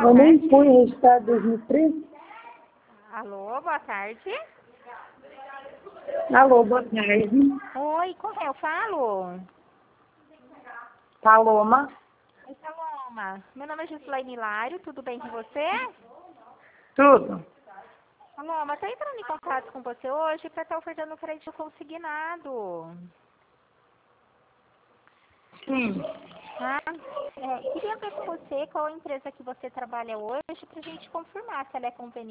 boa Eu nem tarde. fui registrado em 2013. Alô, boa tarde. Alô, boa tarde. Oi, com quem eu falo? Paloma. Oi, Paloma. Meu nome é Gislaine Hilário, tudo bem com você? Tudo. Paloma, tô entrando em contato com você hoje para estar ofertando crédito consignado. Sim. Tá? Queria ver com você qual empresa que você trabalha hoje para a gente confirmar se ela é conveniente